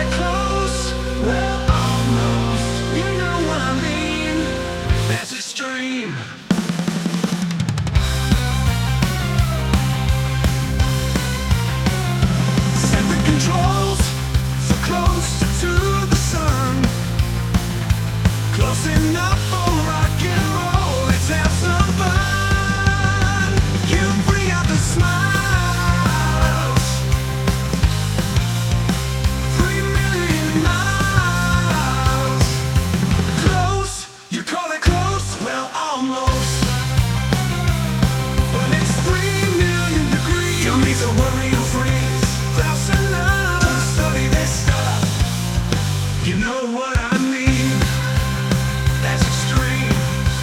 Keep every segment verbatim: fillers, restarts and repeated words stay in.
it close, well, almost. You know what I mean? That's extreme. Set the controls so close to the sun, close enough for rock and roll. Let's have some fun. You bring out the smiles. Three million miles. Close, you call it close? Well, almost. When it's three million degrees, you need to worry or freeze. Close enough to study this stuff. You know what I mean? That's extreme.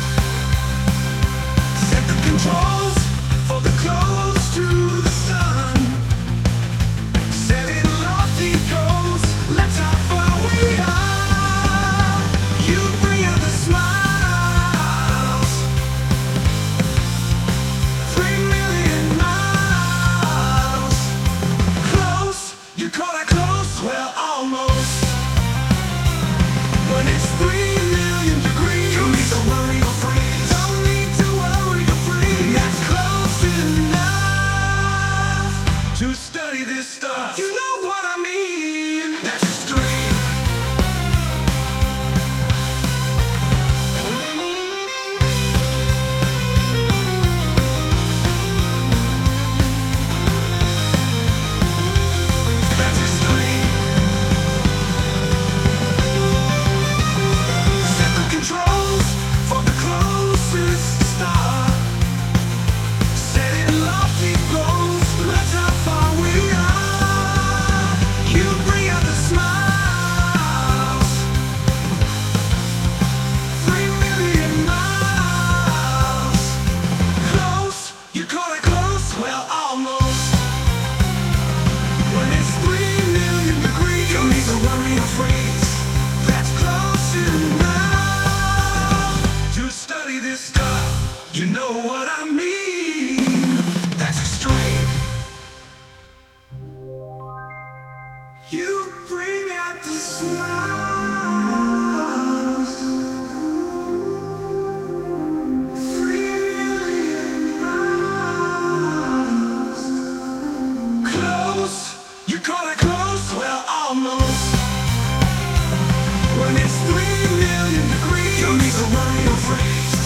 Set the controls for the close to the sun. Set it lofty goals. Let's how far we are. You bring out the smiles. Three million miles. Close, you call it close? Well, almost. When it's three million degrees, you need to worry or freeze. Don't need to worry or freeze. That's close enough to study this stuff. You know what I mean? That's extreme. That's extreme. Set the controls for the closest star. Set it lofty goals. Let's how far we are. You bring out the smiles. Three million miles. Close, you call it close? Well, almost. When it's three million degrees, you need to worry or freeze. That's close enough to study this stuff. You know what I mean? That's extreme. You bring out the smiles. Three million miles. Close, you call it close? Well, almost. When it's three million degrees, you need to worry or freeze.